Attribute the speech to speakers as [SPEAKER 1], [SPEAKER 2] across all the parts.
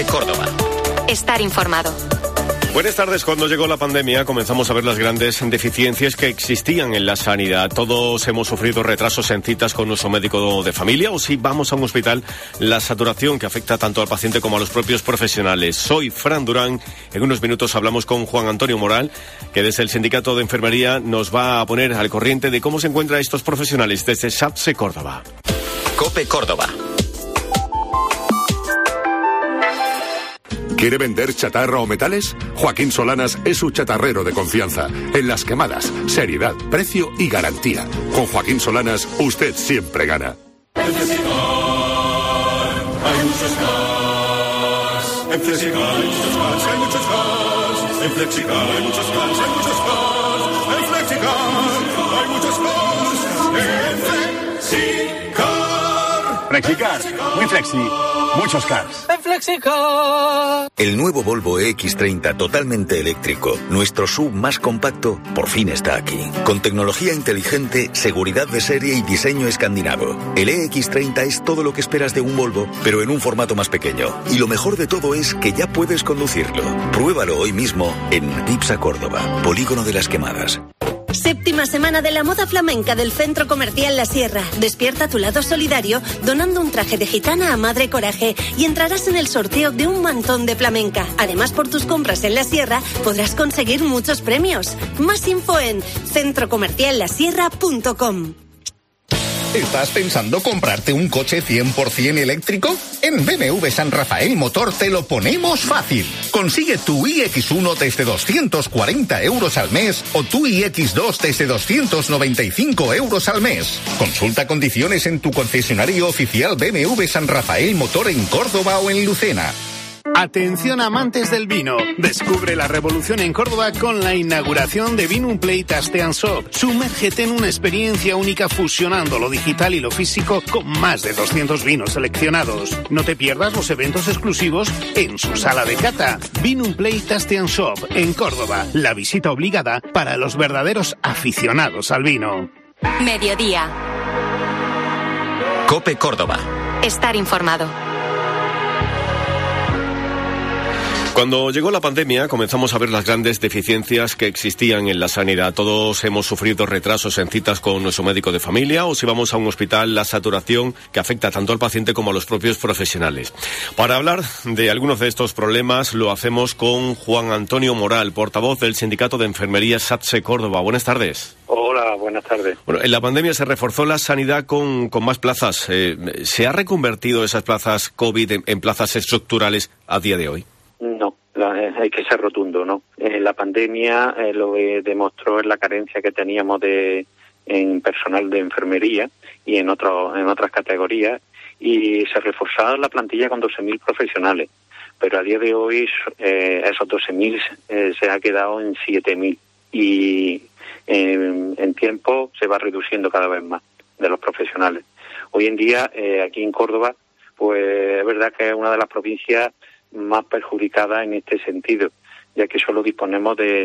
[SPEAKER 1] COPE Córdoba.
[SPEAKER 2] Estar informado.
[SPEAKER 3] Buenas tardes. Cuando llegó la pandemia comenzamos a ver las grandes deficiencias que existían en la sanidad. Todos hemos sufrido retrasos en citas con nuestro médico de familia o si vamos a un hospital, la saturación que afecta tanto al paciente como a los propios profesionales. Soy Fran Durán. En unos minutos hablamos con Juan Antonio Moral, que desde el Sindicato de Enfermería nos va a poner al corriente de cómo se encuentran estos profesionales desde SATSE Córdoba.
[SPEAKER 1] COPE Córdoba.
[SPEAKER 4] ¿Quiere vender chatarra o metales? Joaquín Solanas es su chatarrero de confianza. En las quemadas, seriedad, precio y garantía. Con Joaquín Solanas, usted siempre gana.
[SPEAKER 5] En Flexicar hay muchos cars. En Flexicar hay muchos cars, hay muchos cars. En Flexicar hay muchos cars, hay muchos cars. En Flexicar hay muchos cars. En Flexicar.
[SPEAKER 6] Flexicar, muy flexi. Muchos cars.
[SPEAKER 7] En Flexicar.
[SPEAKER 1] El nuevo Volvo EX30 totalmente eléctrico, nuestro SUV más compacto, por fin está aquí. Con tecnología inteligente, seguridad de serie y diseño escandinavo. El EX30 es todo lo que esperas de un Volvo, pero en un formato más pequeño. Y lo mejor de todo es que ya puedes conducirlo. Pruébalo hoy mismo en Dipsa Córdoba, Polígono de las Quemadas.
[SPEAKER 8] Séptima semana de la moda flamenca del Centro Comercial La Sierra. Despierta tu lado solidario donando un traje de gitana a Madre Coraje y entrarás en el sorteo de un mantón de flamenca. Además, por tus compras en La Sierra podrás conseguir muchos premios. Más info en centrocomerciallasierra.com.
[SPEAKER 9] ¿Estás pensando comprarte un coche 100% eléctrico? En BMW San Rafael Motor te lo ponemos fácil. Consigue tu iX1 desde 240 euros al mes o tu iX2 desde 295 euros al mes. Consulta condiciones en tu concesionario oficial BMW San Rafael Motor en Córdoba o en Lucena.
[SPEAKER 10] Atención amantes del vino. Descubre la revolución en Córdoba con la inauguración de Vinum Play Taste & Shop. Sumérgete en una experiencia única fusionando lo digital y lo físico con más de 200 vinos seleccionados. No te pierdas los eventos exclusivos en su sala de cata. Vinum Play Taste & Shop en Córdoba. La visita obligada para los verdaderos aficionados al vino.
[SPEAKER 2] Mediodía.
[SPEAKER 1] COPE Córdoba.
[SPEAKER 2] Estar informado.
[SPEAKER 3] Cuando llegó la pandemia comenzamos a ver las grandes deficiencias que existían en la sanidad. Todos hemos sufrido retrasos en citas con nuestro médico de familia o si vamos a un hospital, la saturación que afecta tanto al paciente como a los propios profesionales. Para hablar de algunos de estos problemas lo hacemos con Juan Antonio Moral, portavoz del Sindicato de Enfermería SATSE Córdoba. Buenas tardes.
[SPEAKER 11] Hola, buenas tardes.
[SPEAKER 3] Bueno, en la pandemia se reforzó la sanidad con más plazas. ¿Se ha reconvertido esas plazas COVID en plazas estructurales a día de hoy?
[SPEAKER 11] No, hay que ser rotundo, ¿no? La pandemia lo que demostró es la carencia que teníamos en personal de enfermería y en otras categorías y se reforzaba la plantilla con 12.000 profesionales, pero a día de hoy esos 12.000 se ha quedado en 7.000 y en tiempo se va reduciendo cada vez más de los profesionales. Hoy en día aquí en Córdoba, pues es verdad que es una de las provincias más perjudicada en este sentido, ya que solo disponemos de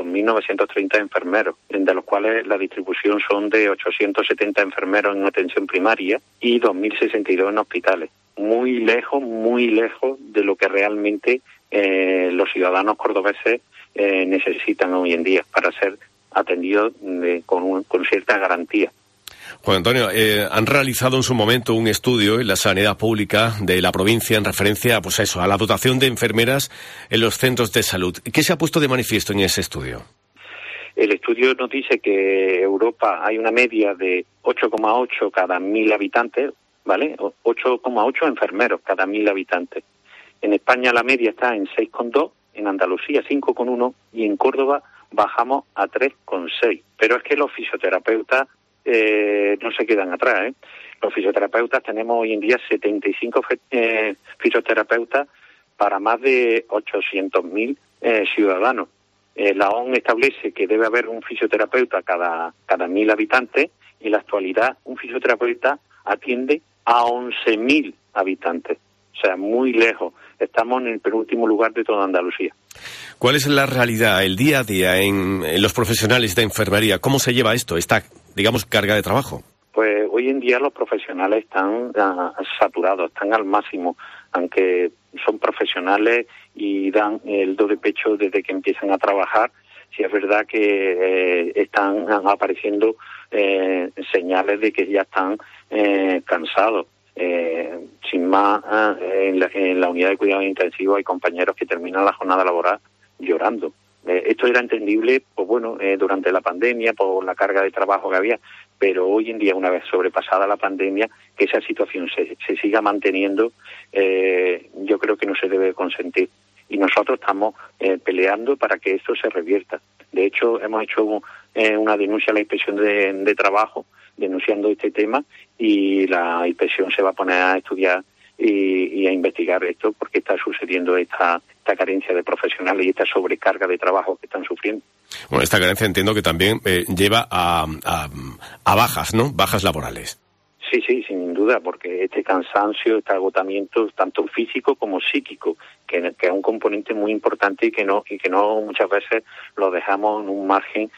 [SPEAKER 11] 2.930 enfermeros, de los cuales la distribución son de 870 enfermeros en atención primaria y 2.062 en hospitales. Muy lejos de lo que realmente los ciudadanos cordobeses necesitan hoy en día para ser atendidos con cierta garantía.
[SPEAKER 3] Juan Antonio, han realizado en su momento un estudio en la sanidad pública de la provincia en referencia a la dotación de enfermeras en los centros de salud. ¿Qué se ha puesto de manifiesto en ese estudio?
[SPEAKER 11] El estudio nos dice que en Europa hay una media de 8,8 cada 1.000 habitantes, ¿vale? 8,8 enfermeros cada 1.000 habitantes. En España la media está en 6,2, en Andalucía 5,1 y en Córdoba bajamos a 3,6. Pero es que los fisioterapeutas no se quedan atrás, ¿eh? Los fisioterapeutas tenemos hoy en día 75 fisioterapeutas para más de 800.000 ciudadanos. La OMS establece que debe haber un fisioterapeuta cada 1.000 habitantes y en la actualidad un fisioterapeuta atiende a 11.000 habitantes. O sea, muy lejos. Estamos en el penúltimo lugar de toda Andalucía.
[SPEAKER 3] ¿Cuál es la realidad, el día a día en los profesionales de enfermería? ¿Cómo se lleva esto, esta, digamos, carga de trabajo?
[SPEAKER 11] Pues hoy en día los profesionales están saturados, están al máximo, aunque son profesionales y dan el do de pecho desde que empiezan a trabajar. Sí es verdad que están apareciendo señales de que ya están cansados. Sin más, en la unidad de cuidados intensivos hay compañeros que terminan la jornada laboral llorando. Esto era entendible, pues bueno, durante la pandemia, por la carga de trabajo que había, pero hoy en día, una vez sobrepasada la pandemia, que esa situación se siga manteniendo, yo creo que no se debe consentir. Y nosotros estamos peleando para que esto se revierta. De hecho, hemos hecho una denuncia a la Inspección de Trabajo, denunciando este tema, y la Inspección se va a poner a estudiar y a investigar esto, porque está sucediendo esta carencia de profesionales y esta sobrecarga de trabajo que están sufriendo.
[SPEAKER 3] Bueno, esta carencia entiendo que también lleva a bajas, ¿no? Bajas laborales.
[SPEAKER 11] Sí, sin duda, porque este cansancio, este agotamiento, tanto físico como psíquico, que es un componente muy importante y que no muchas veces lo dejamos en un margen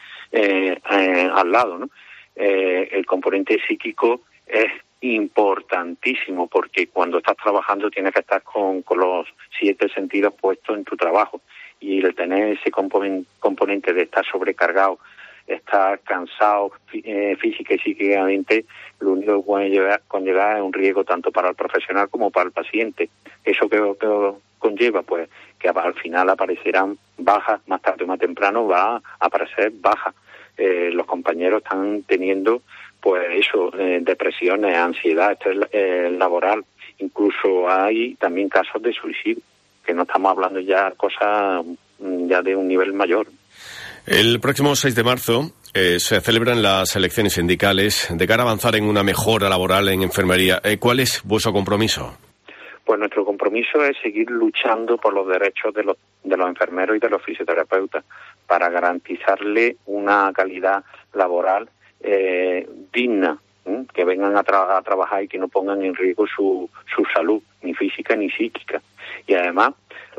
[SPEAKER 11] al lado, ¿no? El componente psíquico es importantísimo, porque cuando estás trabajando tienes que estar con los 7 sentidos puestos en tu trabajo, y el tener ese componente de estar sobrecargado, estar cansado física y psíquicamente, lo único que puede conllevar es un riesgo tanto para el profesional como para el paciente. Eso que conlleva, pues, que al final aparecerán bajas, más tarde o más temprano va a aparecer bajas. Los compañeros están teniendo, pues eso, depresiones, ansiedad, estrés laboral. Incluso hay también casos de suicidio, que no estamos hablando ya cosas ya de un nivel mayor.
[SPEAKER 3] El próximo 6 de marzo se celebran las elecciones sindicales de cara a avanzar en una mejora laboral en enfermería. ¿Cuál es vuestro compromiso?
[SPEAKER 11] Pues nuestro compromiso es seguir luchando por los derechos de los enfermeros y de los fisioterapeutas, para garantizarle una calidad laboral digna, que vengan a trabajar y que no pongan en riesgo su salud, ni física ni psíquica. Y además,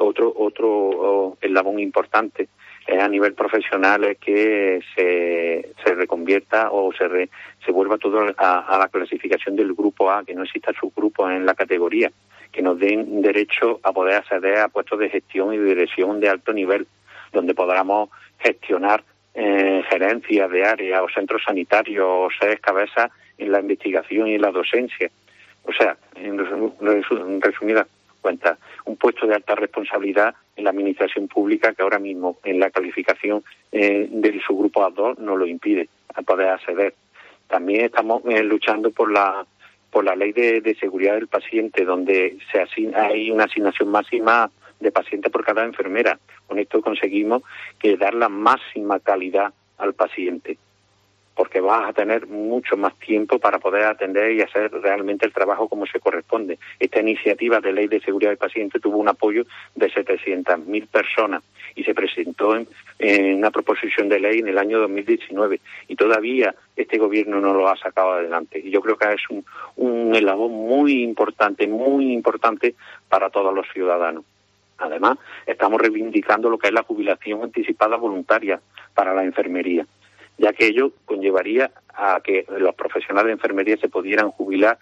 [SPEAKER 11] otro eslabón importante es a nivel profesional, es que se reconvierta o se vuelva todo a la clasificación del grupo A, que no exista subgrupos en la categoría, que nos den derecho a poder acceder a puestos de gestión y de dirección de alto nivel, donde podamos gestionar gerencias de área o centros sanitarios, o ser cabezas en la investigación y en la docencia. O sea, en resumidas cuentas, un puesto de alta responsabilidad en la administración pública, que ahora mismo en la calificación del subgrupo A2 no lo impide a poder acceder. También estamos luchando por la ley de seguridad del paciente, donde hay una asignación máxima de pacientes por cada enfermera. Con esto conseguimos dar la máxima calidad al paciente, porque vas a tener mucho más tiempo para poder atender y hacer realmente el trabajo como se corresponde. Esta iniciativa de ley de seguridad del paciente tuvo un apoyo de 700.000 personas y se presentó en una proposición de ley en el año 2019, y todavía este gobierno no lo ha sacado adelante. Y yo creo que es un eslabón muy importante para todos los ciudadanos. Además, estamos reivindicando lo que es la jubilación anticipada voluntaria para la enfermería, ya que ello conllevaría a que los profesionales de enfermería se pudieran jubilar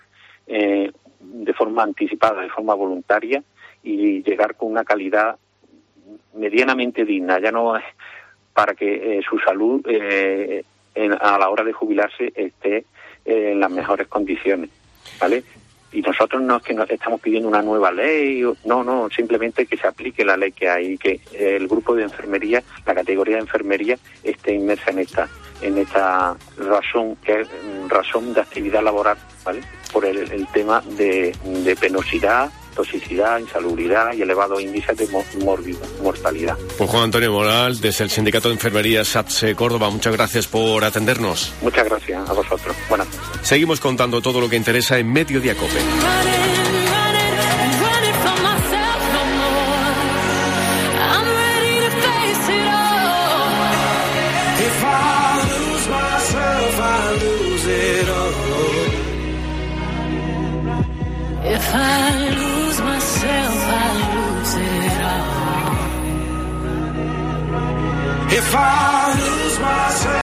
[SPEAKER 11] de forma anticipada, de forma voluntaria, y llegar con una calidad medianamente digna. Ya no es para que su salud a la hora de jubilarse esté en las mejores condiciones, ¿vale? Y nosotros no es que nos estamos pidiendo una nueva ley, no, simplemente que se aplique la ley que hay, que el grupo de enfermería, la categoría de enfermería, esté inmersa en esta razón, que es razón de actividad laboral, ¿vale? Por el tema de penosidad, toxicidad, insalubridad y elevados índices de mortalidad.
[SPEAKER 3] Pues Juan Antonio Moral, desde el Sindicato de Enfermería SATSE Córdoba, muchas gracias por atendernos.
[SPEAKER 11] Muchas gracias a vosotros. Buenas noches.
[SPEAKER 3] Seguimos contando todo lo que interesa en Mediodía COPE.